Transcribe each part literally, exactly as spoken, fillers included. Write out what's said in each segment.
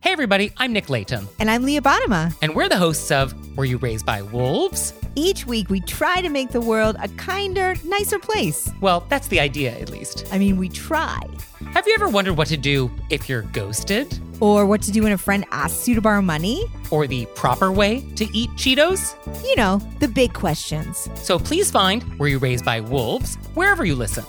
Hey everybody, I'm Nick Layton. And I'm Leah Bottima. And we're the hosts of Were You Raised by Wolves? Each week we try to make the world a kinder, nicer place. Well, that's the idea, at least. I mean, we try. Have you ever wondered what to do if you're ghosted? Or what to do when a friend asks you to borrow money? Or the proper way to eat Cheetos? You know, the big questions. So please find Were You Raised by Wolves wherever you listen.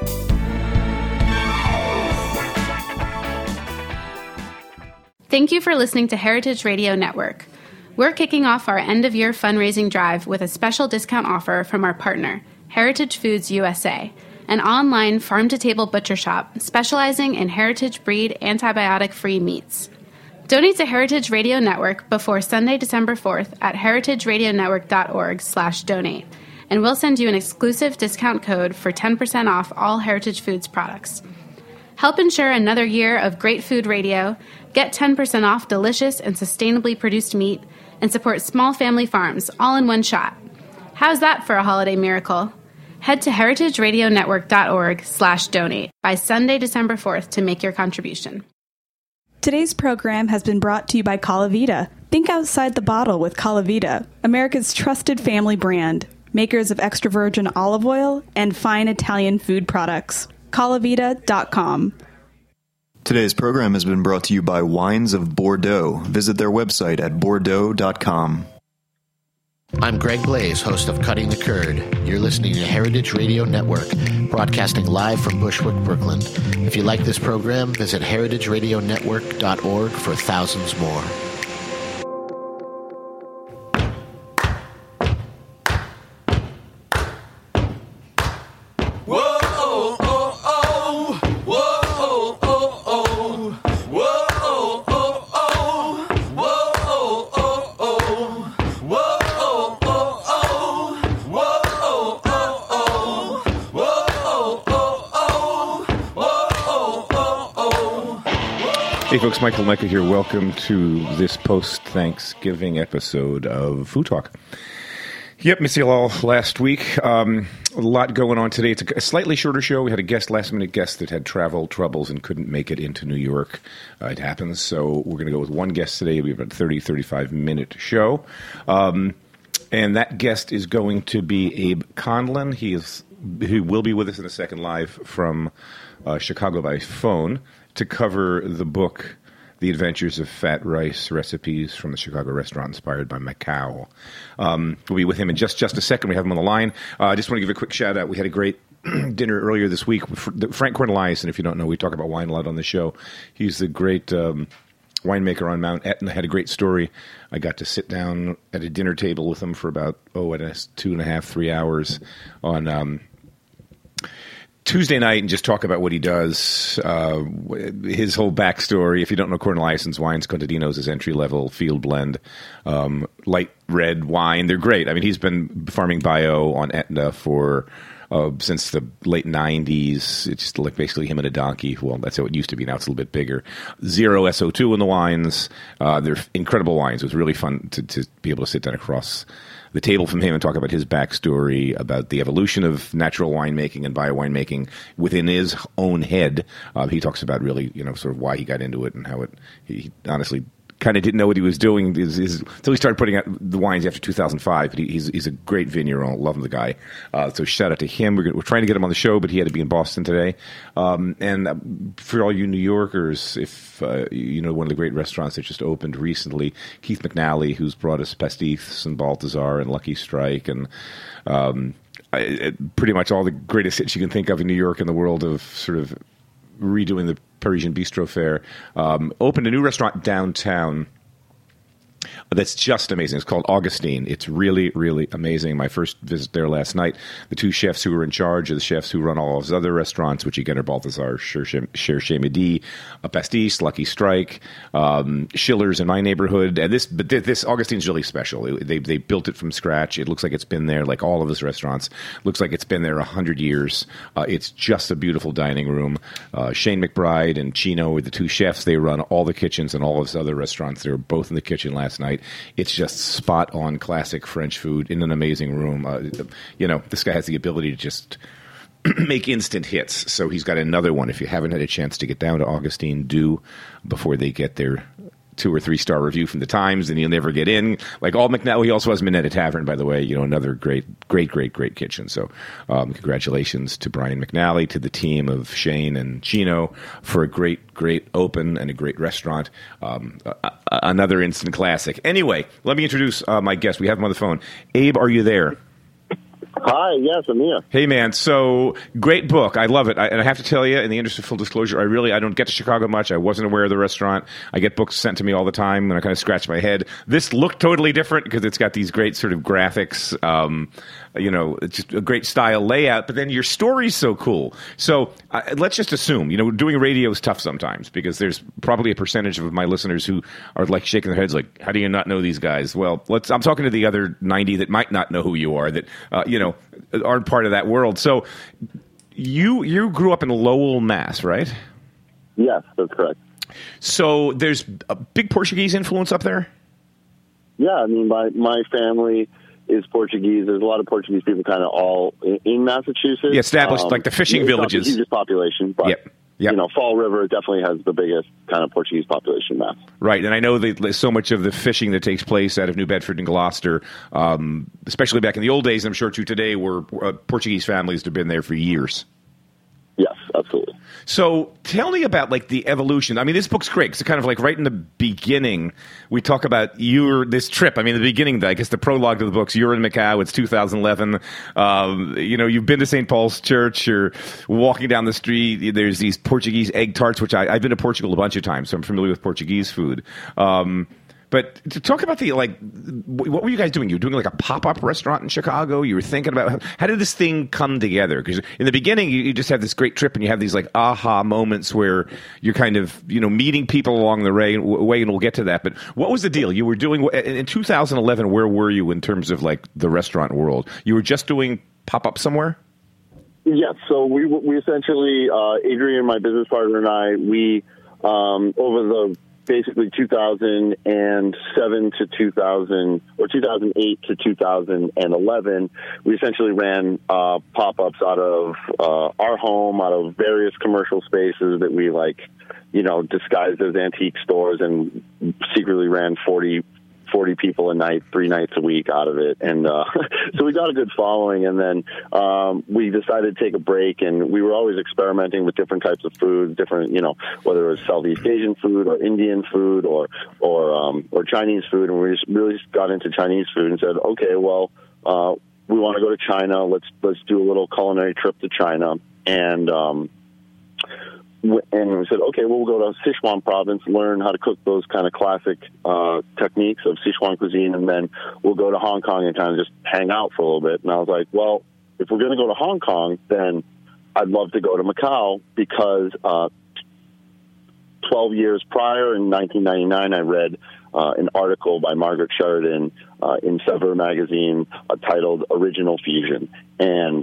Thank you for listening to Heritage Radio Network. We're kicking off our end-of-year fundraising drive with a special discount offer from our partner, Heritage Foods U S A, an online farm-to-table butcher shop specializing in heritage breed antibiotic-free meats. Donate to Heritage Radio Network before Sunday, December fourth at heritageradionetwork.org slash donate, and we'll send you an exclusive discount code for ten percent off all Heritage Foods products. Help ensure another year of great food radio, get ten percent off delicious and sustainably produced meat, and support small family farms all in one shot. How's that for a holiday miracle? Head to heritageradionetwork.org slash donate by Sunday, December fourth to make your contribution. Today's program has been brought to you by Calavita. Think outside the bottle with Calavita, America's trusted family brand, makers of extra virgin olive oil and fine Italian food products. Calavita dot com. Today's program has been brought to you by Wines of Bordeaux. Visit their website at bordeaux dot com. I'm Greg Blaze, host of Cutting the Curd. You're listening to Heritage Radio Network, broadcasting live from Bushwick, Brooklyn. If you like this program, visit heritage radio network dot org for thousands more. Hey folks, Michael Micah here. Welcome to this post-Thanksgiving episode of Food Talk. Yep, missed you all last week. Um, a lot going on today. It's a, a slightly shorter show. We had a guest, last-minute guest that had travel troubles and couldn't make it into New York. Uh, it happens, so we're going to go with one guest today. We have a thirty, thirty-five minute show. Um, and that guest is going to be Abe Conlon. He is he will be with us in a second live from uh, Chicago by phone, to cover the book, The Adventures of Fat Rice, Recipes from the Chicago Restaurant Inspired by Macau. Um, we'll be with him in just, just a second. We have him on the line. Uh, I just want to give a quick shout-out. We had a great dinner earlier this week with Frank Cornelius, and if you don't know, we talk about wine a lot on the show. He's the great um, winemaker on Mount Etna. Had a great story. I got to sit down at a dinner table with him for about, oh, I guess two and a half, three hours on Um, Tuesday night and just talk about what he does, uh, his whole backstory. If you don't know Cornelius's wines, Contadino's his entry-level field blend, um, light red wine. They're great. I mean, he's been farming bio on Etna for uh, since the late nineties. It's just like basically him and a donkey. Well, that's how it used to be. Now it's a little bit bigger. Zero S O two in the wines. Uh, they're incredible wines. It was really fun to, to be able to sit down across the table from him and talk about his backstory, about the evolution of natural winemaking and bio winemaking within his own head. Uh, he talks about really, you know, sort of why he got into it and how it, he honestly kind of didn't know what he was doing until he started putting out the wines after two thousand five. But he, he's, he's a great vineyard. I love the guy. Uh, so shout out to him. We're, gonna, we're trying to get him on the show, but he had to be in Boston today. Um, and for all you New Yorkers, if uh, you know one of the great restaurants that just opened recently, Keith McNally, who's brought us Pastis and Balthazar and Lucky Strike and um, I, pretty much all the greatest hits you can think of in New York in the world of sort of redoing the Parisian bistro fare, um, opened a new restaurant downtown that's just amazing. It's called Augustine. It's really, really amazing. My first visit there last night, the two chefs who were in charge are the chefs who run all of his other restaurants, which again are Balthazar, Cherche Midi, Pastis, Lucky Strike, um, Schiller's in my neighborhood. And this, but this Augustine's really special. It, they they built it from scratch. It looks like it's been there, like all of his restaurants. Looks like it's been there a hundred years. Uh, it's just a beautiful dining room. Uh, Shane McBride and Chino are the two chefs. They run all the kitchens and all of his other restaurants. They were both in the kitchen last night. It's just spot on classic French food in an amazing room. Uh, you know, this guy has the ability to just make instant hits. So he's got another one. If you haven't had a chance to get down to Augustine, do before they get their two or three star review from the Times, and he'll never get in. Like all McNally, he also has Minetta Tavern, by the way. You know, another great, great, great, great kitchen. So, um, congratulations to Brian McNally, to the team of Shane and Chino for a great, great open and a great restaurant. Um, a, a, another instant classic. Anyway, let me introduce uh, my guest. We have him on the phone. Abe, are you there? Hi, yes, I'm here. Hey, man. So, great book. I love it. I, and I have to tell you, in the interest of full disclosure, I really, I don't get to Chicago much. I wasn't aware of the restaurant. I get books sent to me all the time, and I kind of scratch my head. This looked totally different because it's got these great sort of graphics, um, you know, it's just a great style layout, but then your story's so cool. So, uh, let's just assume, you know, doing radio is tough sometimes because there's probably a percentage of my listeners who are like shaking their heads like, how do you not know these guys? Well, let's, I'm talking to the other ninety that might not know who you are, that, uh, you know, aren't part of that world. So you you grew up in Lowell, Mass, right? Yes, that's correct. So there's a big Portuguese influence up there? Yeah, I mean, my, my family is Portuguese. There's a lot of Portuguese people kind of all in, in Massachusetts. Yeah, established, um, like the fishing it's villages. Not the hugest population, but... Yep. Yep. You know, Fall River definitely has the biggest kind of Portuguese population mass. Right, and I know that so much of the fishing that takes place out of New Bedford and Gloucester, um, especially back in the old days, I'm sure too today, were uh, Portuguese families that have been there for years. Yes, absolutely. So tell me about like the evolution. I mean, this book's great. It's kind of like right in the beginning, we talk about your this trip. I mean, the beginning, I guess the prologue to the books. You're in Macau. It's two thousand eleven. Um, you know, you've been to Saint Paul's Church. You're walking down the street. There's these Portuguese egg tarts, which I, I've been to Portugal a bunch of times, so I'm familiar with Portuguese food. Um, But to talk about the, like, what were you guys doing? You were doing like a pop-up restaurant in Chicago? You were thinking about, how did this thing come together? Because in the beginning, you, you just have this great trip and you have these like aha moments where you're kind of, you know, meeting people along the way, way and we'll get to that. But what was the deal? You were doing, in two thousand eleven, where were you in terms of like the restaurant world? You were just doing pop-up somewhere? Yes, so we we essentially, uh, Adrian, my business partner, and I, we, um, over the basically two thousand seven to two thousand, or two thousand eight to two thousand eleven, we essentially ran uh, pop-ups out of uh, our home, out of various commercial spaces that we, like, you know, disguised as antique stores and secretly ran forty, forty people a night, three nights a week out of it. And uh, so we got a good following. And then um, we decided to take a break, and we were always experimenting with different types of food, different, you know, whether it was Southeast Asian food or Indian food or or um, or Chinese food. And we just really just got into Chinese food and said, okay, well, uh, we want to go to China. Let's let's do a little culinary trip to China. And um, And we said, okay, well, we'll go to Sichuan province, learn how to cook those kind of classic uh, techniques of Sichuan cuisine, and then we'll go to Hong Kong and kind of just hang out for a little bit. And I was like, well, if we're going to go to Hong Kong, then I'd love to go to Macau because uh, twelve years prior, in nineteen ninety-nine, I read uh, an article by Margaret Sheridan uh, in Sever magazine uh, titled Original Fusion. And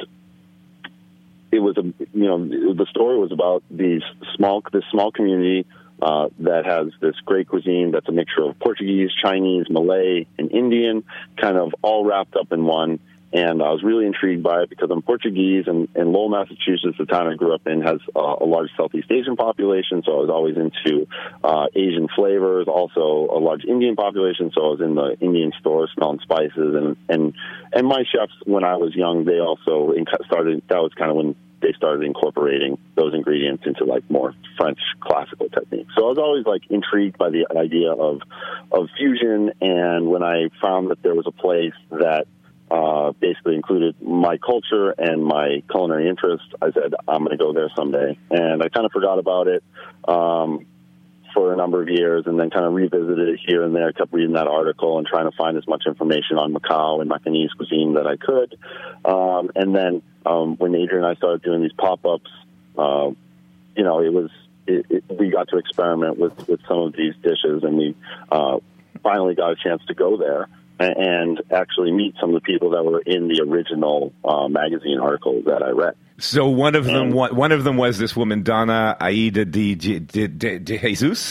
it was a, you know, the story was about these small, this small community uh, that has this great cuisine that's a mixture of Portuguese, Chinese, Malay, and Indian, kind of all wrapped up in one. And I was really intrigued by it because I'm Portuguese, and, and Lowell, Massachusetts, the town I grew up in, has uh, a large Southeast Asian population, so I was always into uh, Asian flavors, also a large Indian population, so I was in the Indian store smelling spices. And, and, and my chefs, when I was young, they also started, that was kind of when they started incorporating those ingredients into like more French classical techniques. So I was always like intrigued by the idea of, of fusion. And when I found that there was a place that Uh, basically included my culture and my culinary interest, I said, I'm going to go there someday. And I kind of forgot about it um, for a number of years, and then kind of revisited it here and there. I kept reading that article and trying to find as much information on Macau and Macanese cuisine that I could. Um, and then um, when Adrian and I started doing these pop-ups, uh, you know, it was it, it, we got to experiment with, with some of these dishes, and we uh, finally got a chance to go there and actually meet some of the people that were in the original uh, magazine articles that I read. So one of them, one, one of them was this woman, Donna Aida de, de, de, de Jesus.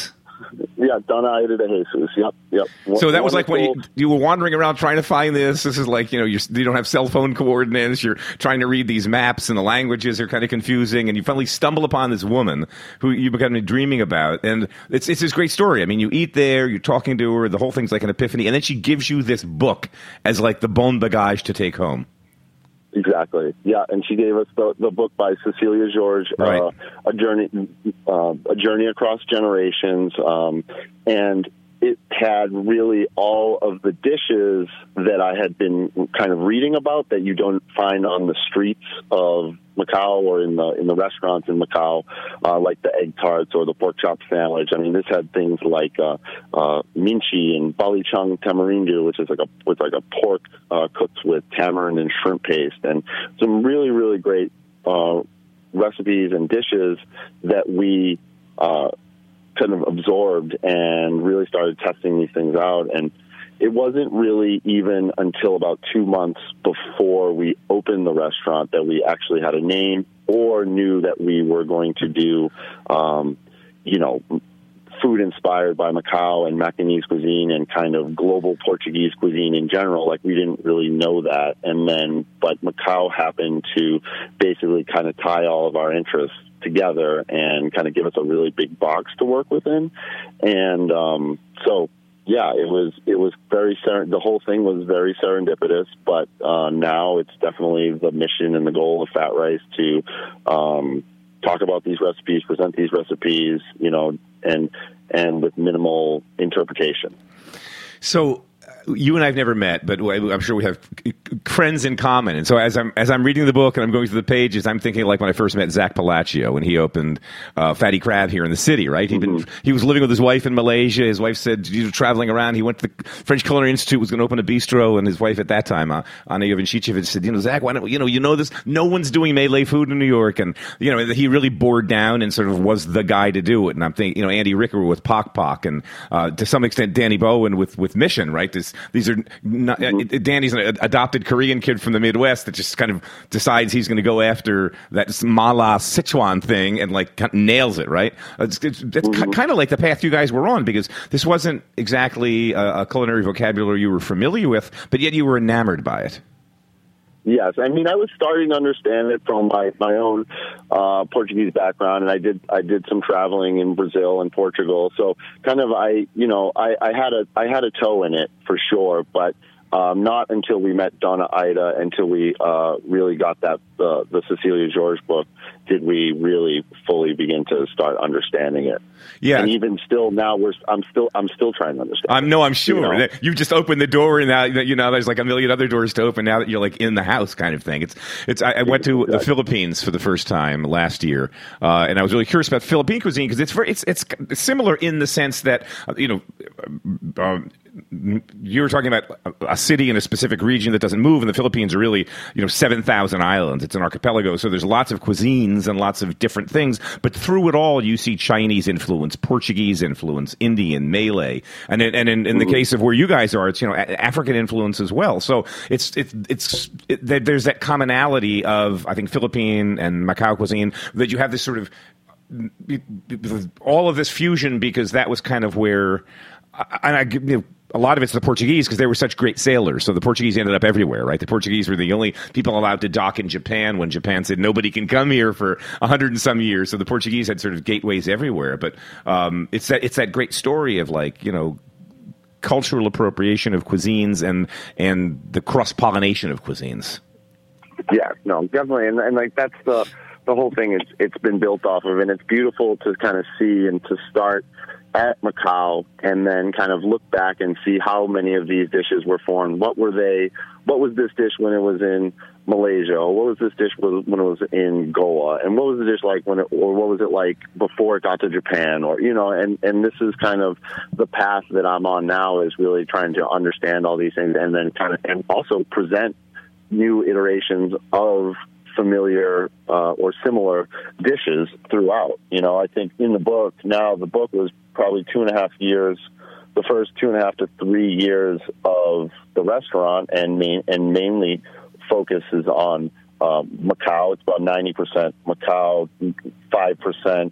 Yeah, Donna Ida de Jesus. Yep, yep. So that was like when you, Wonderful. you were wandering around trying to find this. This is like, you know, you're, you don't have cell phone coordinates. You're trying to read these maps, and the languages are kind of confusing. And you finally stumble upon this woman who you become dreaming about. And it's it's this great story. I mean, you eat there, you're talking to her, the whole thing's like an epiphany. And then she gives you this book as like the bon bagage to take home. Exactly. Yeah, and she gave us the, the book by Cecilia George, Right. uh, a journey, uh, a journey across generations, um, and it had really all of the dishes that I had been kind of reading about that you don't find on the streets of Macau or in the in the restaurants in Macau, uh, like the egg tarts or the pork chop sandwich. I mean, this had things like uh, uh, minchi and balichang tamarindu, which is like a with like a pork uh, cooked with tamarind and shrimp paste, and some really really great uh, recipes and dishes that we uh, kind of absorbed and really started testing these things out. And it wasn't really even until about two months before we opened the restaurant that we actually had a name or knew that we were going to do, um, you know, food inspired by Macau and Macanese cuisine and kind of global Portuguese cuisine in general. Like, we didn't really know that. And then, but Macau happened to basically kind of tie all of our interests together and kind of give us a really big box to work within. And um, so, yeah, it was it was very ser- the whole thing was very serendipitous. But uh, now it's definitely the mission and the goal of Fat Rice to um, talk about these recipes, present these recipes, you know, and and with minimal interpretation. So you and I have never met, but I'm sure we have friends in common. And so as I'm as I'm reading the book and I'm going through the pages, I'm thinking like when I first met Zach Palacio when he opened uh, Fatty Crab here in the city, right? He'd been, he was living with his wife in Malaysia. His wife said, you know, traveling around. He went to the French Culinary Institute, was going to open a bistro, and his wife at that time, uh, Anna Jovancicevic, said, you know, Zach, why don't you know, you know this? No one's doing Malay food in New York. And, you know, he really bore down and sort of was the guy to do it. And I'm thinking, you know, Andy Ricker with Pok Pok and uh, to some extent Danny Bowen with, with Mission, right? This, these are not, mm-hmm. uh, Danny's an adopted Korean kid from the Midwest that just kind of decides he's going to go after that Mala Sichuan thing and like nails it, right? It's, it's, it's mm-hmm. kind of like the path you guys were on, because this wasn't exactly a, a culinary vocabulary you were familiar with, but yet you were enamored by it. Yes, I mean, I was starting to understand it from my my own uh, Portuguese background, and I did I did some traveling in Brazil and Portugal. So, kind of, I you know, I, I had a I had a toe in it for sure, but um, not until we met Donna Ida, until we uh, really got that uh, the Cecilia George book, did we really fully begin to start understanding it. Yeah, and even still now, we're I'm still I'm still trying to understand. I'm no, I'm sure you know? you just opened the door, and now you know there's like a million other doors to open now that you're like in the house, kind of thing. It's it's. I, I went to the Philippines for the first time last year, uh, and I was really curious about Philippine cuisine because it's very it's it's similar in the sense that uh, you know. Um, you were talking about a city in a specific region that doesn't move, and the Philippines are really, you know, seven thousand islands. It's an archipelago, so there's lots of cuisines and lots of different things. But through it all, you see Chinese influence, Portuguese influence, Indian, Malay, and in, and in, in the case of where you guys are, it's, you know, African influence as well. So it's it's it's it, there's that commonality of, I think, Philippine and Macau cuisine, that you have this sort of all of this fusion, because that was kind of where, and I, you know, a lot of it's the Portuguese because they were such great sailors. So the Portuguese ended up everywhere, right? The Portuguese were the only people allowed to dock in Japan when Japan said nobody can come here for a hundred and some years. So the Portuguese had sort of gateways everywhere. But um, it's that it's that great story of, like, you know, cultural appropriation of cuisines and and the cross pollination of cuisines. Yeah, no, definitely, and, and like that's the the whole thing. It's it's been built off of, and it's beautiful to kind of see and to start at Macau and then kind of look back and see how many of these dishes were formed. What were they? What was this dish when it was in Malaysia? Or what was this dish when it was in Goa? And what was the dish like when it, or what was it like before it got to Japan? Or, you know, and, and this is kind of the path that I'm on now, is really trying to understand all these things and then kind of, and also present new iterations of familiar uh, or similar dishes throughout. You know, I think in the book, now the book was probably two and a half years, the first two and a half to three years of the restaurant, and main, and mainly focuses on um, Macau. It's about ninety percent Macau, five percent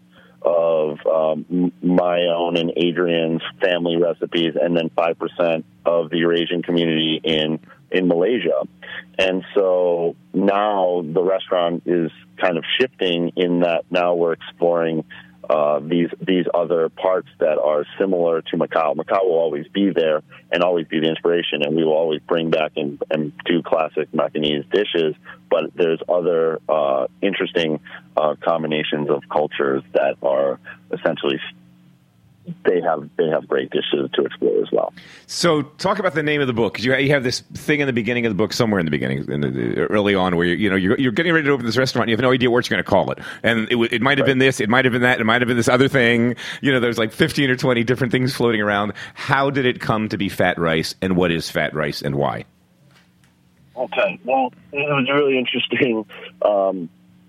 of um, my own and Adrian's family recipes, and then five percent of the Eurasian community in, in Malaysia. And so now the restaurant is kind of shifting in that now we're exploring uh, these these other parts that are similar to Macau. Macau will always be there and always be the inspiration, and we will always bring back and, and do classic Macanese dishes, but there's other uh, interesting uh, combinations of cultures that are essentially they have they have great dishes to explore as well. So talk about the name of the book, because you, you have this thing in the beginning of the book, somewhere in the beginning, in the, early on, where you're, you know you're, you're getting ready to open this restaurant, and you have no idea what you're going to call it, and it, it might have right. been this, it might have been that, it might have been this other thing. You know, there's like fifteen or twenty different things floating around. How did it come to be Fat Rice, and what is Fat Rice, and why? Okay, well, it was really interesting. Um,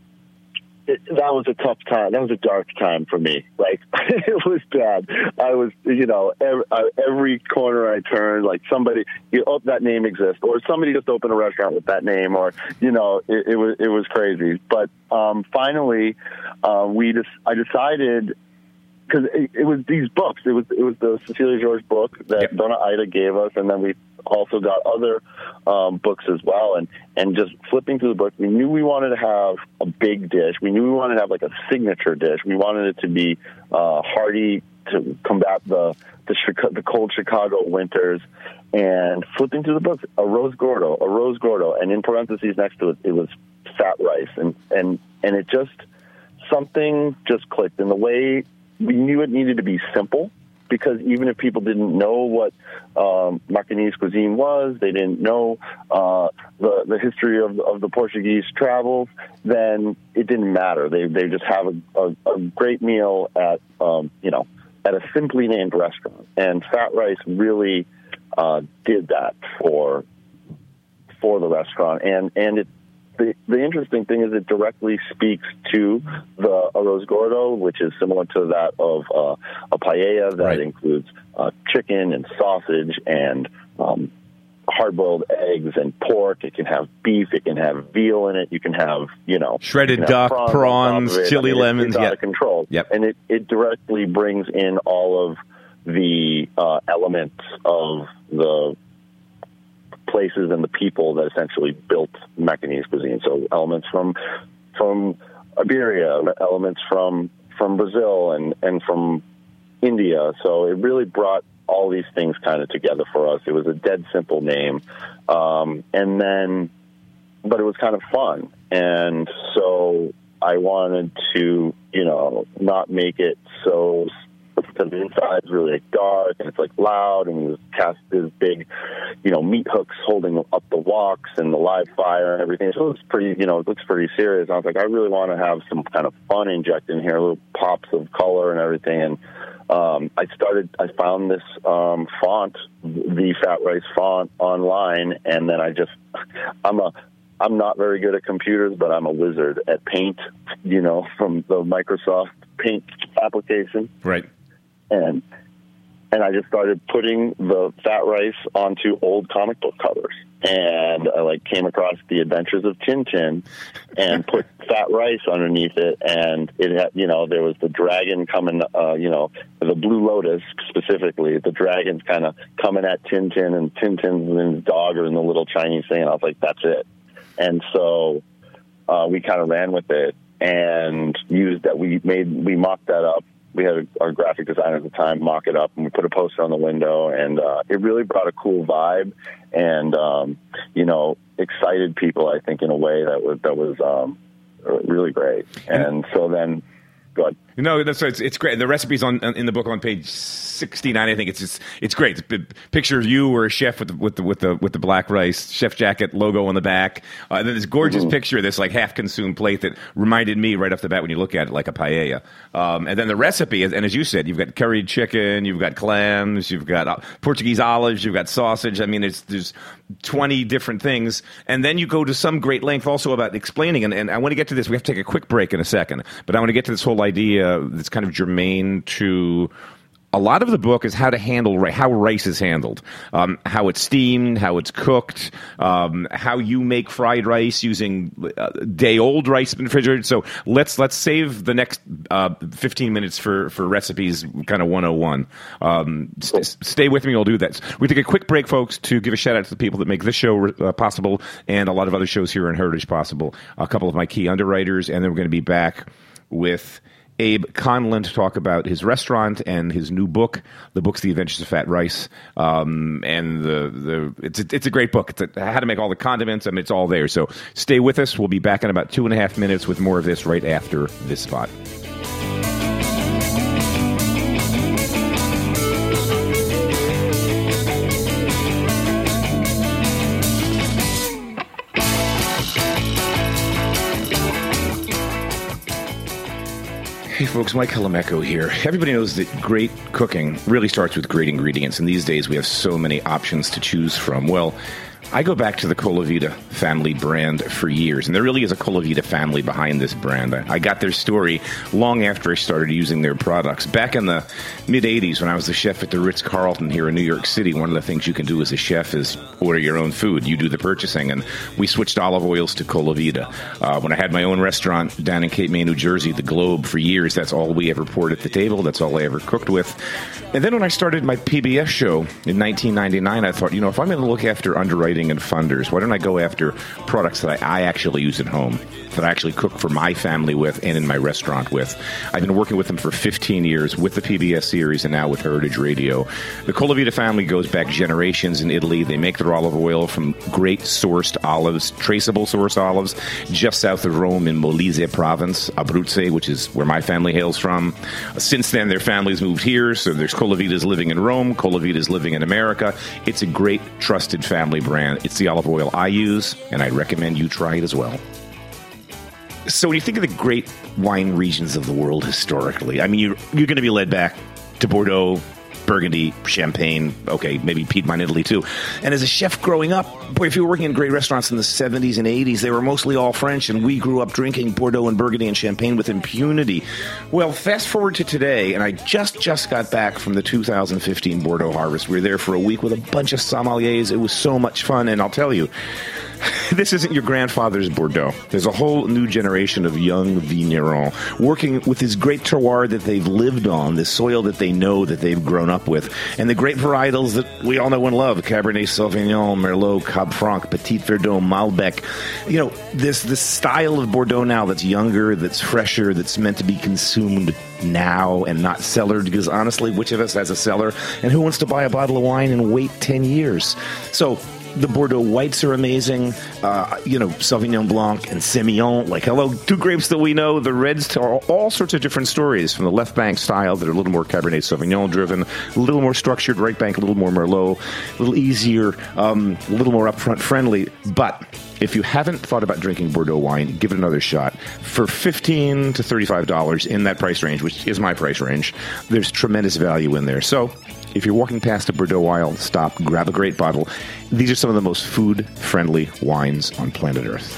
It, that was a tough time. That was a dark time for me. Like, it was bad. I was, you know, every, every corner I turned, like somebody, you know, oh, that name exists, or somebody just opened a restaurant with that name, or, you know, it, it was it was crazy. But um, finally, uh, we just I decided, because it, it was these books. It was it was the Cecilia George book that yep. Donna Ida gave us, and then we also got other um, books as well. And, and just flipping through the book, we knew we wanted to have a big dish. We knew we wanted to have like a signature dish. We wanted it to be uh, hearty to combat the the, Chicago, the cold Chicago winters. And flipping through the books, arroz gordo, arroz gordo, and in parentheses next to it, it was Fat Rice. And, and, and it just, something just clicked in the way we knew it needed to be simple. Because even if people didn't know what um, Macanese cuisine was, they didn't know uh, the the history of, of the Portuguese travels, then it didn't matter. They they just have a, a, a great meal at um, you know at a simply named restaurant, and Fat Rice really uh, did that for for the restaurant, and and it. The, the interesting thing is it directly speaks to the arroz gordo, which is similar to that of uh, a paella that right. includes uh, chicken and sausage and um, hard-boiled eggs and pork. It can have beef. It can have veal in it. You can have, you know... Shredded duck, prawns, prawns chili I mean, lemons. It's, it's out yep. of control. Yep. And it, it directly brings in all of the uh, elements of the... places and the people that essentially built Macanese cuisine. So elements from from Iberia, elements from from Brazil and, and from India. So it really brought all these things kind of together for us. It was a dead simple name. Um, and then, but it was kind of fun. And so I wanted to, you know, not make it so, because the inside is really like dark and it's like loud, and we cast this big, you know, meat hooks holding up the woks and the live fire and everything. So it's pretty, you know, it looks pretty serious. I was like, I really want to have some kind of fun injected in here, little pops of color and everything. And um, I started, I found this um, font, the Fat Rice font online, and then I just, I'm a, I'm not very good at computers, but I'm a wizard at Paint, you know, from the Microsoft Paint application. Right. And and I just started putting the Fat Rice onto old comic book covers. And I like came across the Adventures of Tintin and put Fat Rice underneath it. And it had, you know, there was the dragon coming, uh, you know, the Blue Lotus specifically. The dragon's kind of coming at Tintin, and Tintin and his dog are in the little Chinese thing. And I was like, that's it. And so uh, we kind of ran with it and used that. We made, we mocked that up. We had our graphic designer at the time mock it up, and we put a poster on the window, and uh, it really brought a cool vibe and, um, you know, excited people, I think, in a way that was, that was um, really great. And so then, go ahead. No, that's it's it's great. The recipe's on in the book on page sixty-nine. I think it's just, it's great. It's a picture of you or a chef with the with the with the with the black rice chef jacket logo on the back. Uh, and then this gorgeous mm-hmm. picture of this like half consumed plate that reminded me right off the bat when you look at it like a paella. Um, and then the recipe, and as you said, you've got curried chicken, you've got clams, you've got Portuguese olives, you've got sausage. I mean, it's there's twenty different things, and then you go to some great length also about explaining. And, and I want to get to this. We have to take a quick break in a second, but I want to get to this whole idea that's kind of germane to a lot of the book is how to handle ri- how rice is handled, um, how it's steamed, how it's cooked, um, how you make fried rice using uh, day-old rice in the refrigerator. So let's let's save the next uh, fifteen minutes for, for recipes, kind of one oh one. Um, st- stay with me, I'll do that. We take a quick break, folks, to give a shout-out to the people that make this show uh, possible and a lot of other shows here in Heritage possible. A couple of my key underwriters, and then we're going to be back with Abe Conlon to talk about his restaurant and his new book. The book's The Adventures of Fat Rice, um, and the the it's a, it's a great book. It's a, how to make all the condiments. I mean, it's all there. So stay with us. We'll be back in about two and a half minutes with more of this right after this spot. Hey folks, Mike Halameco here. Everybody knows that great cooking really starts with great ingredients, and these days we have so many options to choose from. Well, I go back to the Colavita family brand for years, and there really is a Colavita family behind this brand. I got their story long after I started using their products. Back in the mid-eighties, when I was the chef at the Ritz-Carlton here in New York City, one of the things you can do as a chef is order your own food. You do the purchasing, and we switched olive oils to Colavita. Uh, when I had my own restaurant down in Cape May, New Jersey, the Globe, for years, that's all we ever poured at the table. That's all I ever cooked with. And then when I started my P B S show in nineteen ninety-nine, I thought, you know, if I'm going to look after underwriting and funders, why don't I go after products that I, I actually use at home, that I actually cook for my family with and in my restaurant with. I've been working with them for fifteen years with the P B S series and now with Heritage Radio. The Colavita family goes back generations in Italy. They make their olive oil from great sourced olives, traceable sourced olives, just south of Rome in Molise province, Abruzzo, which is where my family hails from. Since then, their families moved here, so there's Colavitas living in Rome, Colavitas living in America. It's a great, trusted family brand. It's the olive oil I use, and I recommend you try it as well. So when you think of the great wine regions of the world historically, I mean, you're, you're going to be led back to Bordeaux, Burgundy, Champagne, okay, maybe Piedmont, Italy too. And as a chef growing up, boy, if you were working in great restaurants in the seventies and eighties, they were mostly all French, and we grew up drinking Bordeaux and Burgundy and Champagne with impunity. Well, fast forward to today, and I just, just got back from the two thousand fifteen Bordeaux harvest. We were there for a week with a bunch of sommeliers. It was so much fun, and I'll tell you, this isn't your grandfather's Bordeaux. There's a whole new generation of young vignerons working with this great terroir that they've lived on, this soil that they know, that they've grown up with, and the great varietals that we all know and love, Cabernet Sauvignon, Merlot, Cab Franc, Petit Verdot, Malbec. You know, this, this style of Bordeaux now that's younger, that's fresher, that's meant to be consumed now and not cellared, because honestly, which of us has a cellar, and who wants to buy a bottle of wine and wait ten years? So the Bordeaux whites are amazing. Uh, you know, Sauvignon Blanc and Semillon, like, hello, two grapes that we know. The reds tell all sorts of different stories, from the left bank style that are a little more Cabernet Sauvignon driven, a little more structured, right bank, a little more Merlot, a little easier, um, a little more upfront friendly. But if you haven't thought about drinking Bordeaux wine, give it another shot. For fifteen to thirty-five dollars in that price range, which is my price range, there's tremendous value in there. So if you're walking past a Bordeaux aisle, stop, grab a great bottle. These are some of the most food-friendly wines on planet Earth.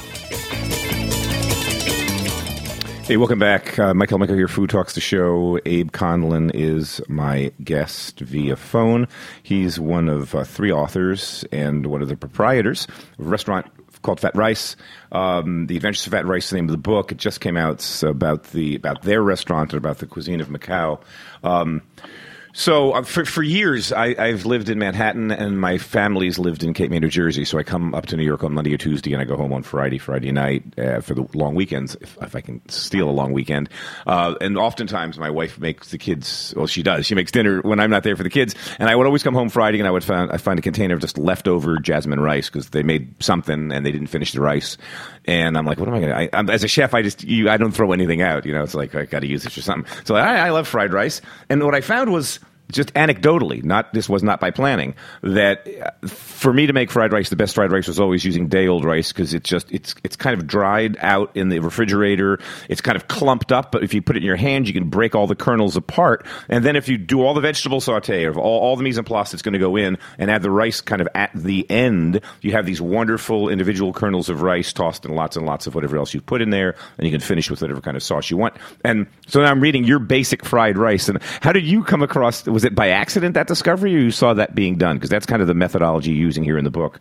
Hey, welcome back. Uh, Mike Halameco here, Food Talks the Show. Abe Conlon is my guest via phone. He's one of uh, three authors and one of the proprietors of a restaurant called Fat Rice. Um, the Adventures of Fat Rice is the name of the book. It just came out. It's about the about their restaurant and about the cuisine of Macau. Um, So uh, for for years, I, I've lived in Manhattan, and my family's lived in Cape May, New Jersey. So I come up to New York on Monday or Tuesday, and I go home on Friday, Friday night uh, for the long weekends, if, if I can steal a long weekend. Uh, and oftentimes, my wife makes the kids. Well, she does. She makes dinner when I'm not there for the kids, and I would always come home Friday, and I would find I find a container of just leftover jasmine rice because they made something and they didn't finish the rice. And I'm like, what am I going to? As a chef, I just you, I don't throw anything out. You know, it's like I got to use this for something. So I, I love fried rice, and what I found was, just anecdotally, not this was not by planning, that for me to make fried rice, the best fried rice was always using day-old rice, because it's just it's it's kind of dried out in the refrigerator. It's kind of clumped up, but if you put it in your hand, you can break all the kernels apart. And then if you do all the vegetable saute of all, all the mise en place that's going to go in, and add the rice kind of at the end, you have these wonderful individual kernels of rice tossed in lots and lots of whatever else you put in there, and you can finish with whatever kind of sauce you want. And so now I'm reading your basic fried rice. And how did you come across? was it by accident, that discovery, or you saw that being done? Because that's kind of the methodology you're using here in the book.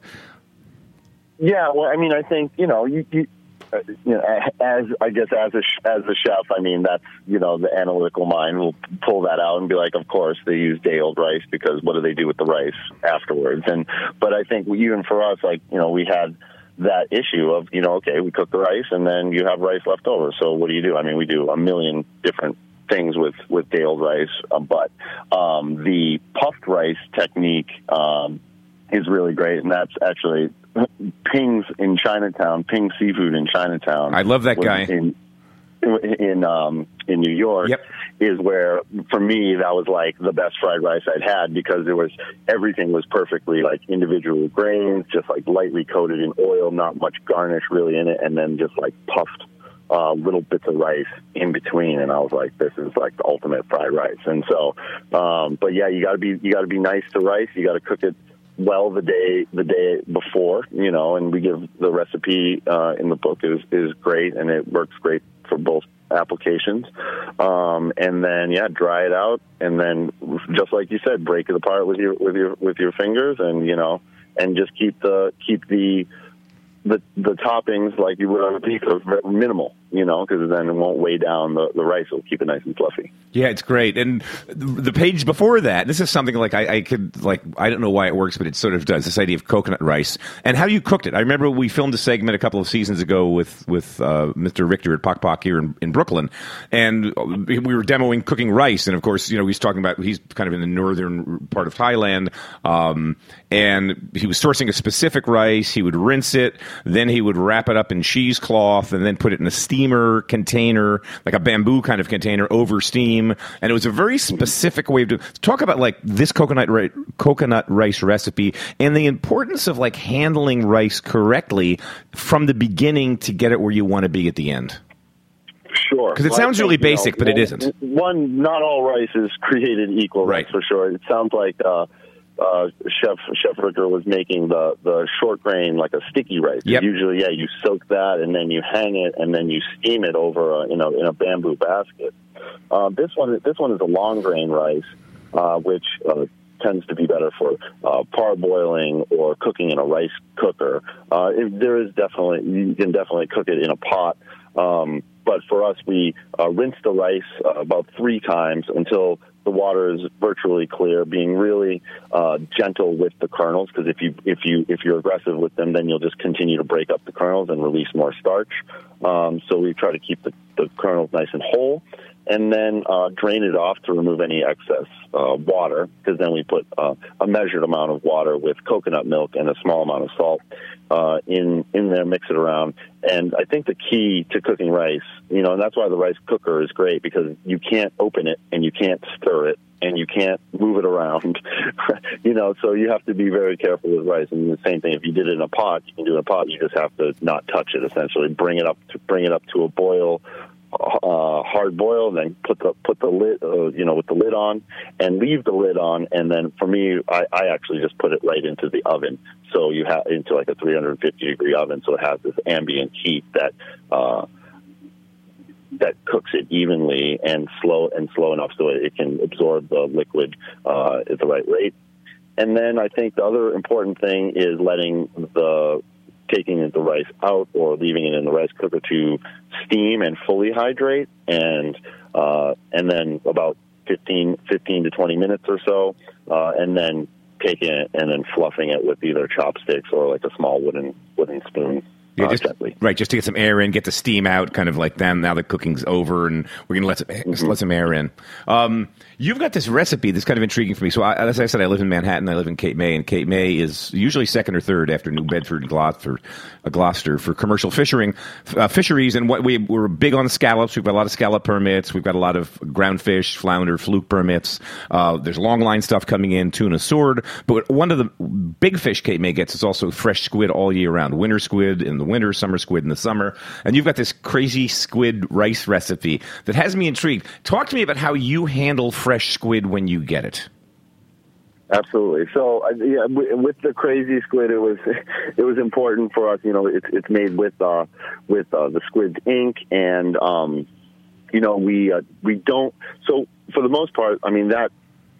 Yeah, well, I mean, I think, you know, you, you, uh, you know, as, I guess, as a, as a chef, I mean, that's, you know, the analytical mind will pull that out and be like, of course, they use day-old rice because what do they do with the rice afterwards? And, but I think even for us, like, you know, we had that issue of, you know, okay, we cook the rice and then you have rice left over. So what do you do? I mean, we do a million different things with, with day-old rice, uh, but um, the puffed rice technique um, is really great, and that's actually Ping's in Chinatown, Ping Seafood in Chinatown. I love that guy. In in, um, in New York, yep. is where, for me, that was like the best fried rice I'd had, because there was, everything was perfectly like individual grains, just like lightly coated in oil, not much garnish really in it, and then just like puffed uh, little bits of rice in between. And I was like, this is like the ultimate fried rice. And so, um, but yeah, you gotta be, you gotta be nice to rice. You gotta cook it well the day the day before, you know, and we give the recipe uh, in the book is is great, and it works great for both applications. Um, and then yeah, dry it out, and then just like you said, break it apart with your with your with your fingers, and you know, and just keep the keep the the the toppings like you would on a pizza minimal, you know, because then it won't weigh down the, the rice. It'll keep it nice and fluffy. Yeah, it's great. And the page before that, this is something like I, I could, like, I don't know why it works, but it sort of does, this idea of coconut rice and how you cooked it. I remember we filmed a segment a couple of seasons ago with, with uh, Mister Richter at Pok Pok here in, in Brooklyn, and we were demoing cooking rice. And, of course, you know, he's talking about, he's kind of in the northern part of Thailand, um, and he was sourcing a specific rice. He would rinse it, then he would wrap it up in cheesecloth, and then put it in a steamer container, like a bamboo kind of container, over steam. And it was a very specific way of doing. Talk about like this coconut ri- coconut rice recipe and the importance of like handling rice correctly from the beginning to get it where you want to be at the end. Sure, because it well, sounds think, really basic, you know, but it isn't. One, not all rice is created equal, right? That's for sure. It sounds like. Uh, Uh, Chef Chef Ricker was making the, the short grain, like a sticky rice. Yep. Usually, yeah, you soak that and then you hang it and then you steam it over a, you know, in a bamboo basket. Uh, this one, this one is a long grain rice, uh, which uh, tends to be better for uh, parboiling or cooking in a rice cooker. Uh, it, there is definitely, you can definitely cook it in a pot. Um, but for us, we uh, rinse the rice uh, about three times until the water is virtually clear, being really uh, gentle with the kernels, because if you if you if you're aggressive with them, then you'll just continue to break up the kernels and release more starch. Um, so we try to keep the, the kernels nice and whole, and then uh, drain it off to remove any excess uh, water, because then we put uh, a measured amount of water with coconut milk and a small amount of salt uh, in in there, mix it around. And I think the key to cooking rice, you know, and that's why the rice cooker is great, because you can't open it and you can't stir it and you can't move it around, you know, so you have to be very careful with rice. And the same thing, if you did it in a pot, you can do it in a pot, you just have to not touch it, essentially. Bring it up to bring it up to a boil, uh, hard boil, then put the put the lid, uh, you know, with the lid on, and leave the lid on. And then for me, I, I actually just put it right into the oven. So you have into like a three hundred fifty degree oven, so it has this ambient heat that uh, that cooks it evenly and slow and slow enough so it can absorb the liquid uh, at the right rate. And then I think the other important thing is letting the taking the rice out or leaving it in the rice cooker to steam and fully hydrate, and uh, and then about fifteen to twenty minutes or so, uh, and then taking it and then fluffing it with either chopsticks or like a small wooden wooden spoon. Yeah, uh, just, gently. Right, just to get some air in, get the steam out, kind of like then now the cooking's over, and we're going to let some, mm-hmm. let some air in. Um, you've got this recipe that's kind of intriguing for me. So, I, as I said, I live in Manhattan. I live in Cape May, and Cape May is usually second or third after New Bedford and Gloucester, uh, Gloucester for commercial fishing, uh, fisheries. And what we, we're big on scallops. We've got a lot of scallop permits. We've got a lot of ground fish, flounder, fluke permits. Uh, there's long line stuff coming in, tuna, sword. But one of the big fish Cape May gets is also fresh squid all year round. Winter squid in the winter, summer squid in the summer. And you've got this crazy squid rice recipe that has me intrigued. Talk to me about how you handle fresh squid when you get it. Absolutely. So, uh, yeah, with the crazy squid, it was it was important for us. You know, it's it's made with uh, with uh, the squid's ink, and um, you know we uh, we don't. So for the most part, I mean that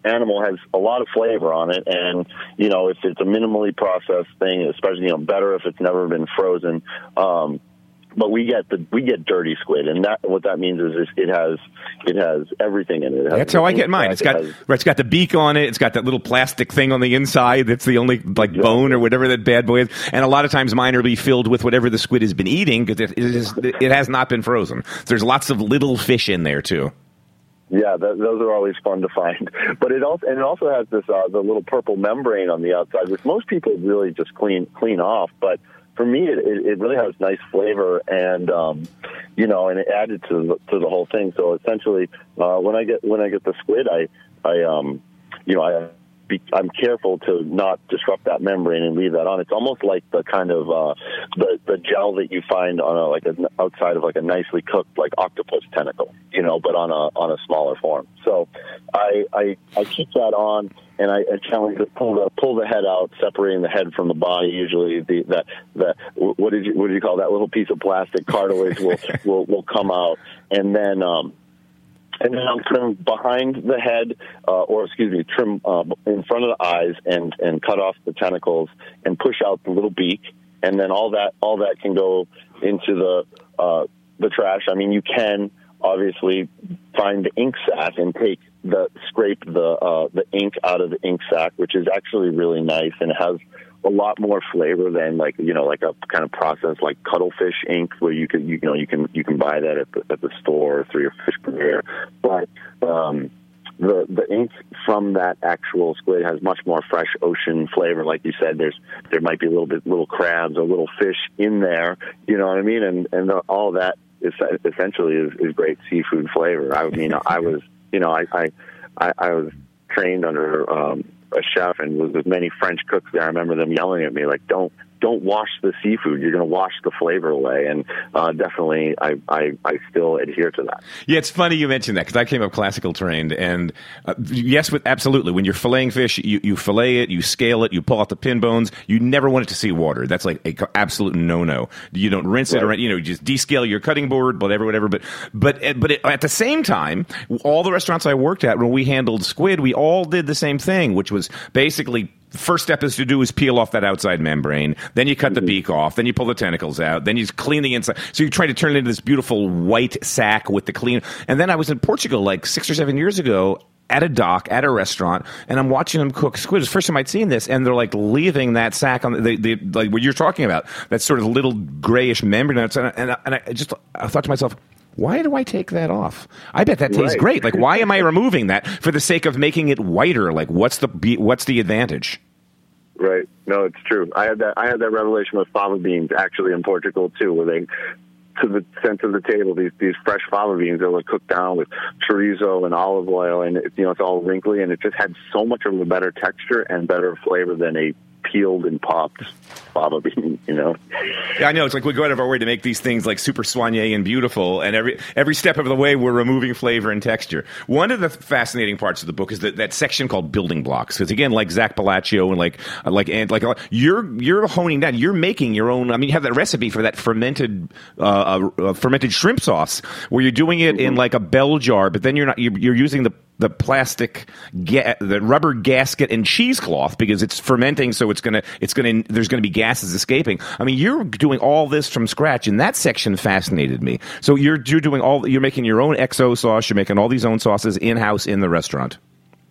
animal has a lot of flavor on it, and you know, if it's a minimally processed thing, especially you know, better if it's never been frozen. Um, But we get the we get dirty squid, and that what that means is, is it has it has everything in it. it has that's how I get mine. It's got it has, right, it's got the beak on it. It's got that little plastic thing on the inside. That's the only like yeah. bone or whatever that bad boy is. And a lot of times mine will be filled with whatever the squid has been eating because it, it is it has not been frozen. There's lots of little fish in there too. Yeah, that, those are always fun to find. But it also and it also has this uh, the little purple membrane on the outside, which most people really just clean clean off, but. For me, it, it really has nice flavor, and um, you know, and it added to the, to the whole thing. So essentially, uh, when I get when I get the squid, I, I um, you know, I be, I'm careful to not disrupt that membrane and leave that on. It's almost like the kind of uh, the the gel that you find on a like a, outside of like a nicely cooked like octopus tentacle, you know, but on a on a smaller form. So I I, I keep that on. And I, I challenge to pull the pull the head out, separating the head from the body. Usually, the that that what did you what did you call that little piece of plastic cartilage will will will come out, and then um, and then I'll trim behind the head, uh, or excuse me, trim uh, in front of the eyes, and and cut off the tentacles and push out the little beak, and then all that all that can go into the uh, the trash. I mean, you can obviously find the ink sac and take. The scrape the uh, the ink out of the ink sac, which is actually really nice and has a lot more flavor than like you know like a kind of process like cuttlefish ink where you can you know you can you can buy that at the at the store through your fish purveyor. But um, the the ink from that actual squid has much more fresh ocean flavor. Like you said, there's there might be a little bit little crabs or little fish in there. You know what I mean? And and the, all that is essentially is, is great seafood flavor. I mean, I was. You know, I, I I was trained under um, a chef and was with many French cooks there. I remember them yelling at me like, "Don't don't wash the seafood. You're going to wash the flavor away." And uh, definitely, I, I I still adhere to that. Yeah, it's funny you mentioned that because I came up classical trained, and uh, yes, with absolutely. When you're filleting fish, you, you fillet it, you scale it, you pull out the pin bones. You never want it to see water. That's like a absolute no no. You don't rinse right. it or you know you just descale your cutting board, whatever, whatever. But but but it, at the same time, all the restaurants I worked at when we handled squid, we all did the same thing, which was basically. The first step is to do is peel off that outside membrane. Then you cut the beak off. Then you pull the tentacles out. Then you clean the inside. So you try to turn it into this beautiful white sack with the clean. And then I was in Portugal like six or seven years ago at a dock, at a restaurant, and I'm watching them cook squid. It's the first time I'd seen this, and they're like leaving that sack on the, the, the like what you're talking about, that sort of little grayish membrane. And I, and I, and I just I thought to myself, why do I take that off? I bet that tastes right. great. Like, why am I removing that for the sake of making it whiter? Like, what's the what's the advantage? Right. No, it's true. I had that. I had that revelation with fava beans actually in Portugal too, where they to the center of the table these these fresh fava beans that were cooked down with chorizo and olive oil, and it, you know it's all wrinkly, and it just had so much of a better texture and better flavor than a peeled and popped fava bean, you know? Yeah, I know. It's like we go out of our way to make these things like super soigné and beautiful, and every every step of the way we're removing flavor and texture. One of the fascinating parts of the book is that, that section called building blocks, because again, like Zach Palacio and like like and like you're you're honing down, you're making your own. I mean, you have that recipe for that fermented uh, uh, fermented shrimp sauce where you're doing it mm-hmm. in like a bell jar, but then you're not you're, you're using the the plastic, ga- the rubber gasket and cheesecloth because it's fermenting, so it's gonna, it's gonna, there's gonna be gases escaping. I mean, you're doing all this from scratch, and that section fascinated me. So you're you're doing all, you're making your own X O sauce, you're making all these own sauces in house in the restaurant.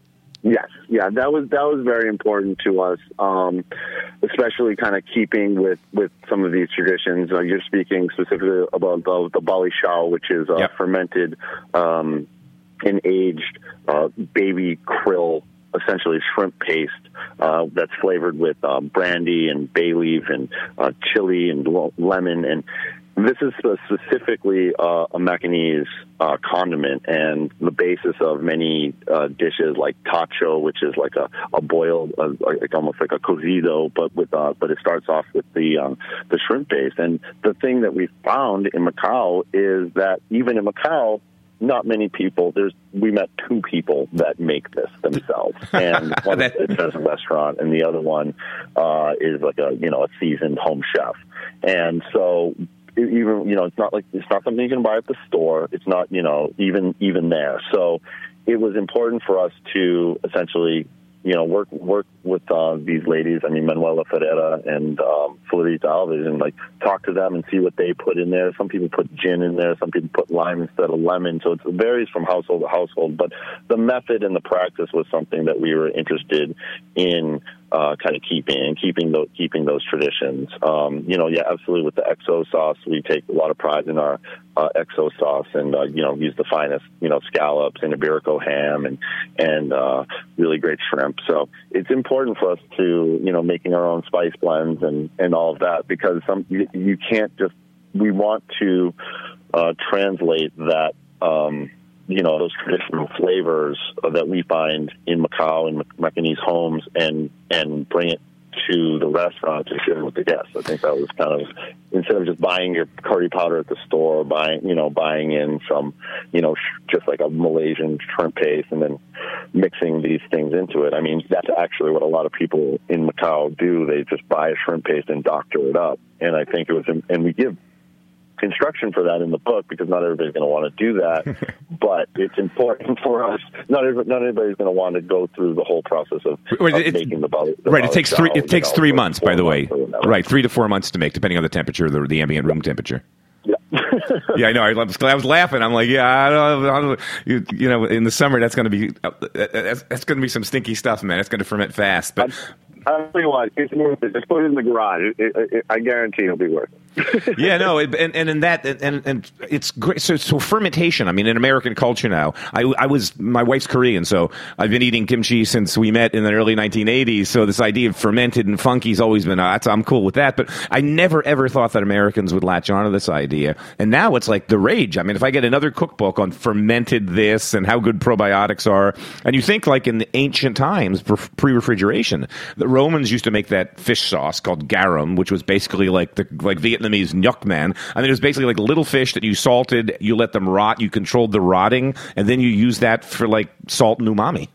Yes, yeah, that was that was very important to us, um, especially kind of keeping with, with some of these traditions. Uh, you're speaking specifically about the, the bali shao, which is uh, yep. fermented. Um, and aged uh, baby krill, essentially shrimp paste uh, that's flavored with uh, brandy and bay leaf and uh, chili and l- lemon. And this is specifically uh, a Macanese uh, condiment and the basis of many uh, dishes like tacho, which is like a, a boiled, uh, like almost like a cozido, but with uh, but it starts off with the um, the shrimp paste. And the thing that we found in Macau is that even in Macau, not many people. There's we met two people that make this themselves, and one is a restaurant, and the other one uh, is like a you know a seasoned home chef. And so even you know it's not like it's not something you can buy at the store. It's not you know even even there. So it was important for us to essentially, you know, work work with uh, these ladies. I mean, Manuela Ferreira and um, Florita Alves, and like talk to them and see what they put in there. Some people put gin in there. Some people put lime instead of lemon. So it varies from household to household. But the method and the practice was something that we were interested in uh, kind of keeping and keeping those keeping those traditions. Um, you know, yeah, absolutely. With the X O sauce, we take a lot of pride in our uh, X O sauce, and uh, you know, use the finest, you know, scallops and Iberico ham and and uh, really great shrimp. So it's important for us to, you know, making our own spice blends and, and all of that, because some you, you can't just, we want to uh, translate that, um, you know, those traditional flavors that we find in Macau and Macanese homes and, and bring it to the restaurant to share with the guests. I think that was kind of, instead of just buying your curry powder at the store, buying, you know, buying in some, you know, sh- just like a Malaysian shrimp paste and then mixing these things into it. I mean, that's actually what a lot of people in Macau do. They just buy a shrimp paste and doctor it up. And I think it was, and we give instruction for that in the book, because not everybody's going to want to do that, but it's important for us. Not every, not everybody's going to want to go through the whole process of, of making the bottle. Right, it takes three. It takes three months, by the way. Right, three to four months to make, depending on the temperature, the, the ambient room temperature. Yeah. Yeah, I know. I was, I was laughing. I'm like, yeah, I don't, I don't you, you know, in the summer that's going to be that's, that's going to be some stinky stuff, man. It's going to ferment fast, but. I'll tell you what, it's worth it. Just put it in the garage. It, it, it, I guarantee it'll be worth it. Yeah, no, it, and and in that, and and it's great. So, so fermentation. I mean, in American culture now, I, I was my wife's Korean, so I've been eating kimchi since we met in the early nineteen eighties. So this idea of fermented and funky's always been. Uh, I'm cool with that, but I never ever thought that Americans would latch onto this idea. And now it's like the rage. I mean, if I get another cookbook on fermented this and how good probiotics are, and you think like in the ancient times, pre-refrigeration, the Romans used to make that fish sauce called garum, which was basically like the like Vietnamese nhok man. I mean, it was basically like little fish that you salted, you let them rot, you controlled the rotting, and then you use that for like salt and umami.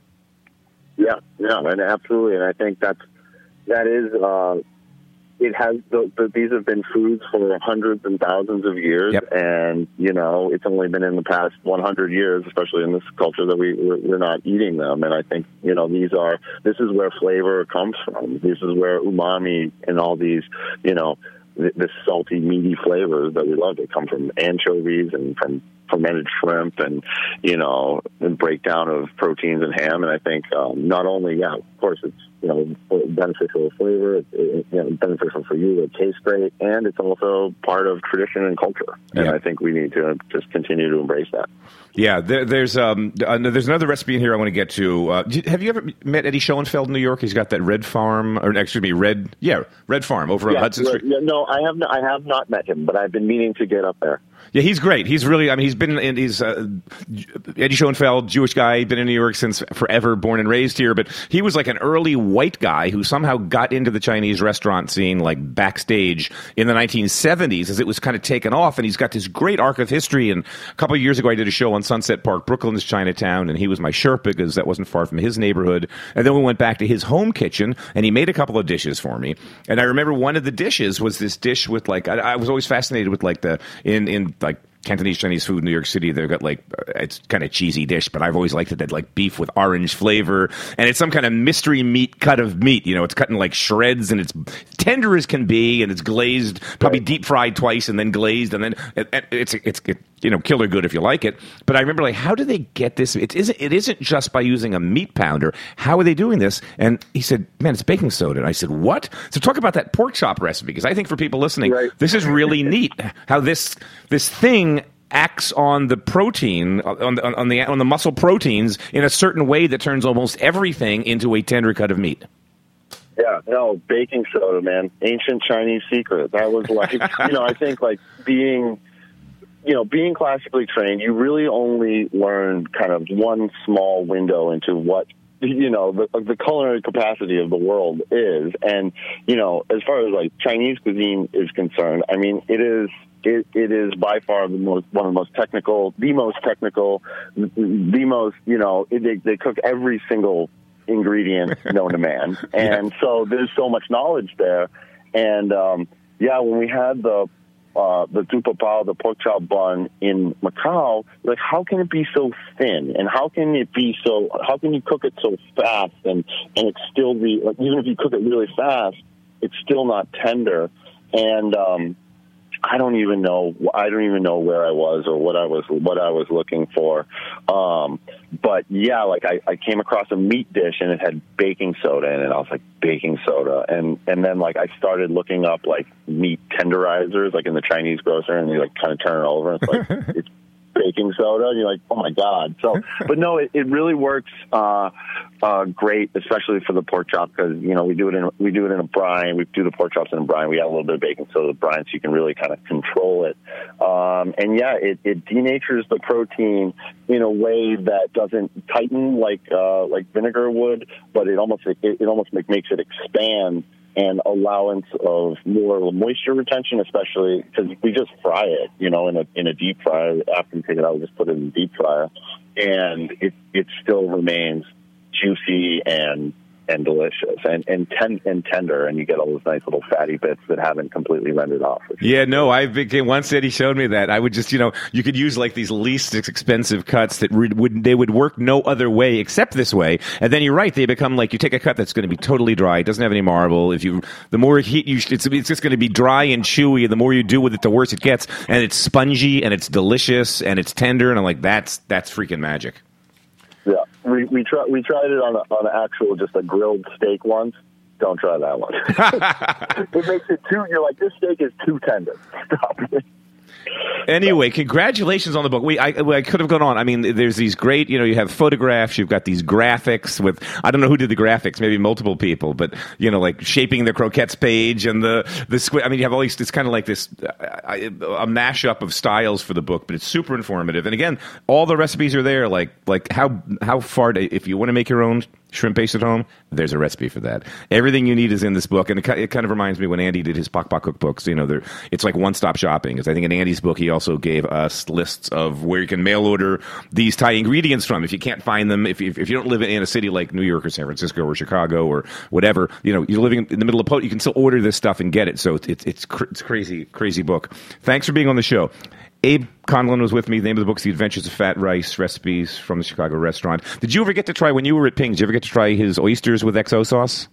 Yeah, yeah, and absolutely, and I think that's that is uh, it has the, the, these have been foods for hundreds and thousands of years, yep. And you know it's only been in the past one hundred years, especially in this culture, that we we're, we're not eating them. And I think you know these are this is where flavor comes from. This is where umami and all these you know th- this salty meaty flavors that we love. They come from anchovies and from fermented shrimp and you know and breakdown of proteins and ham. And I think um, not only yeah of course it's you know beneficial flavor, it's it, you know, beneficial for you, it tastes great, and it's also part of tradition and culture. And yeah. I think we need to just continue to embrace that. Yeah, there, there's um, uh, there's another recipe in here I want to get to. Uh, have you ever met Eddie Schoenfeld in New York? He's got that Red Farm, or excuse me, Red yeah Red Farm over yeah, on Hudson right, Street. Yeah, no, I have not, I have not met him, but I've been meaning to get up there. Yeah, he's great. He's really, I mean, he's been in, he's, uh, Eddie Schoenfeld, Jewish guy, been in New York since forever, born and raised here, but he was like an early white guy who somehow got into the Chinese restaurant scene, like backstage in the nineteen seventies as it was kind of taken off, and he's got this great arc of history. And a couple of years ago, I did a show on Sunset Park, Brooklyn's Chinatown, and he was my Sherpa because that wasn't far from his neighborhood. And then we went back to his home kitchen, and he made a couple of dishes for me. And I remember one of the dishes was this dish with like, I, I was always fascinated with like the, in, in like, Cantonese Chinese food in New York City. They've got like, it's kind of cheesy dish, but I've always liked it. That like beef with orange flavor, and it's some kind of mystery meat cut of meat. You know, it's cut in like shreds, and it's tender as can be, and it's glazed, probably deep fried twice, and then glazed, and then it, it's it's it, you know killer good if you like it. But I remember like, how do they get this? It isn't it isn't just by using a meat pounder. How are they doing this? And he said, "Man, it's baking soda." And I said, "What?" So talk about that pork chop recipe, because I think for people listening, right. This is really neat. How this this thing acts on the protein, on the, on the on the muscle proteins in a certain way that turns almost everything into a tender cut of meat. Yeah, no, baking soda, man. Ancient Chinese secret. That was like, you know, I think like being, you know, being classically trained, you really only learn kind of one small window into what, you know, the, the culinary capacity of the world is. And, you know, as far as like Chinese cuisine is concerned, I mean, it is, It, it is by far the most, one of the most technical, the most technical, the most, you know, they, they cook every single ingredient known to man. And yeah. So there's so much knowledge there. And, um, yeah, when we had the, uh, the tupa pao, the pork chop bun in Macau, like, how can it be so thin? And how can it be so, how can you cook it so fast and, and it's still be, like, even if you cook it really fast, it's still not tender. And, um, I don't even know. I don't even know where I was or what I was what I was looking for. Um, but yeah, like I, I came across a meat dish and it had baking soda in it. I was like, baking soda, and and then like I started looking up like meat tenderizers, like in the Chinese grocery, and you like kind of turn it over, and it's like it's baking soda, and you're like, oh my god. So, but no, it, it really works uh, uh, great, especially for the pork chop, because you know we do it in we do it in a brine. We do the pork chops in a brine. We add a little bit of baking soda to the brine, so you can really kind of control it. Um, and yeah, it, it denatures the protein in a way that doesn't tighten like uh, like vinegar would, but it almost it, it almost make, makes it expand. And allowance of more moisture retention, especially because we just fry it, you know, in a in a deep fryer. After we take it out, we just put it in the deep fryer, and it it still remains juicy and and delicious and and, ten, and tender, and you get all those nice little fatty bits that haven't completely rendered off. Yeah, no, I once said he showed me that. I would just, you know, you could use like these least expensive cuts that re- would they would work no other way except this way. And then you're right, they become like you take a cut that's going to be totally dry, it doesn't have any marble. If you the more heat you, it's it's just going to be dry and chewy. And the more you do with it, the worse it gets. And it's spongy and it's delicious and it's tender. And I'm like, that's that's freaking magic. Yeah, we we tried we tried it on a, on an actual just a grilled steak once. Don't try that one. It makes it too. You're like, this steak is too tender. Stop it. Anyway, congratulations on the book. We, I, I could have gone on. I mean, there's these great, you know, you have photographs, you've got these graphics with, I don't know who did the graphics, maybe multiple people, but, you know, like shaping the croquettes page and the, the squid. I mean, you have all these, it's kind of like this, uh, a mashup of styles for the book, but it's super informative. And again, all the recipes are there. Like, like how, how far, to, if you want to make your own shrimp paste at home, there's a recipe for that. Everything you need is in this book, and it, it kind of reminds me when Andy did his Pok Pok cookbooks. You know, it's like one-stop shopping. Because I think in Andy's book, he also gave us lists of where you can mail order these Thai ingredients from. If you can't find them, if you, if you don't live in a city like New York or San Francisco or Chicago or whatever, you know, you're living in the middle of Poland, you can still order this stuff and get it. So it's it's it's, cr- it's crazy, crazy book. Thanks for being on the show. Abe Conlon was with me. The name of the book is The Adventures of Fat Rice, Recipes from the Chicago Restaurant. Did you ever get to try, when you were at Ping's, did you ever get to try his oysters with X O sauce?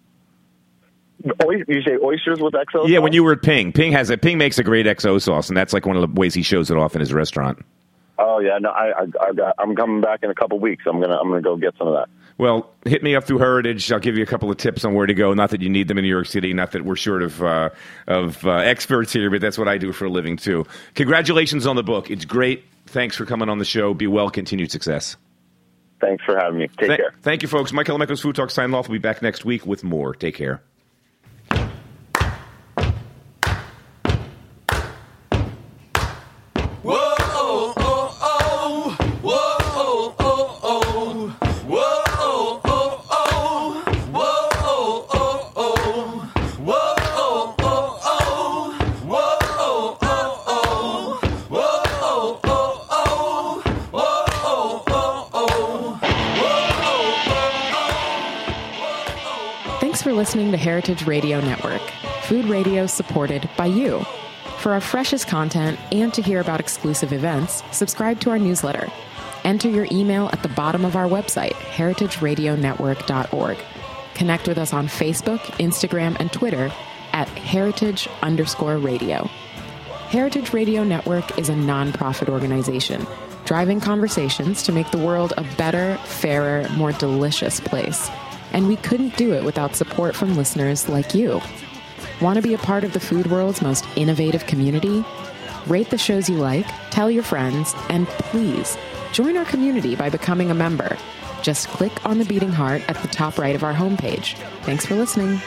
You say oysters with X O sauce? Yeah, when you were at Ping. Ping has a, Ping makes a great X O sauce, and that's like one of the ways he shows it off in his restaurant. Oh yeah, no, I, I, I got, I'm coming back in a couple weeks. I'm gonna, I'm gonna go get some of that. Well, hit me up through Heritage. I'll give you a couple of tips on where to go. Not that you need them in New York City. Not that we're short of uh, of uh, experts here, but that's what I do for a living too. Congratulations on the book. It's great. Thanks for coming on the show. Be well. Continued success. Thanks for having me. Take Th- care. Thank you, folks. Mike Elemenko's Food Talk signing off. We'll be back next week with more. Take care. Listening to Heritage Radio Network, food radio supported by you. For our freshest content and to hear about exclusive events, subscribe to our newsletter. Enter your email at the bottom of our website, heritage radio network dot org. Connect with us on Facebook, Instagram, and Twitter at heritage underscore radio. Heritage Radio Network is a nonprofit organization driving conversations to make the world a better, fairer, more delicious place. And we couldn't do it without support from listeners like you. Want to be a part of the food world's most innovative community? Rate the shows you like, tell your friends, and please join our community by becoming a member. Just click on the beating heart at the top right of our homepage. Thanks for listening.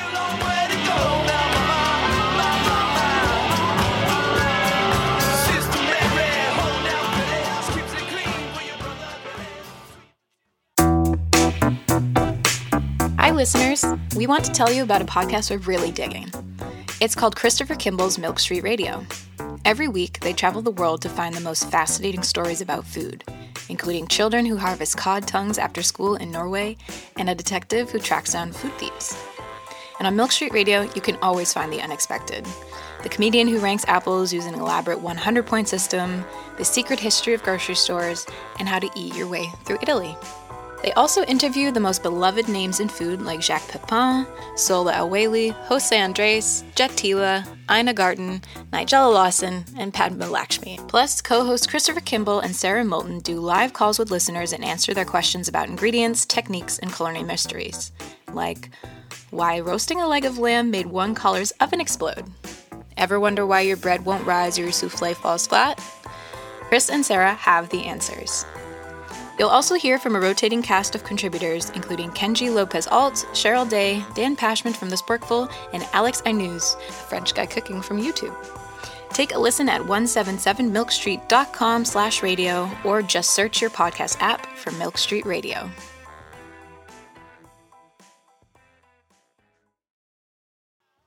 Listeners, we want to tell you about a podcast we're really digging. It's called Christopher Kimball's Milk Street Radio. Every week, they travel the world to find the most fascinating stories about food, including children who harvest cod tongues after school in Norway and a detective who tracks down food thieves. And on Milk Street Radio, you can always find the unexpected. The comedian who ranks apples using an elaborate one hundred point system, the secret history of grocery stores, and how to eat your way through Italy. They also interview the most beloved names in food like Jacques Pepin, Sola El-Waylly, Jose Andres, Jet Tila, Ina Garten, Nigella Lawson, and Padma Lakshmi. Plus, co-hosts Christopher Kimball and Sarah Moulton do live calls with listeners and answer their questions about ingredients, techniques, and culinary mysteries. Like, why roasting a leg of lamb made one caller's oven explode? Ever wonder why your bread won't rise or your souffle falls flat? Chris and Sarah have the answers. You'll also hear from a rotating cast of contributors, including Kenji Lopez-Alt, Cheryl Day, Dan Pashman from The Sporkful, and Alex Ainuz, a French guy cooking from YouTube. Take a listen at one seventy-seven milk street dot com slash radio or just search your podcast app for Milk Street Radio.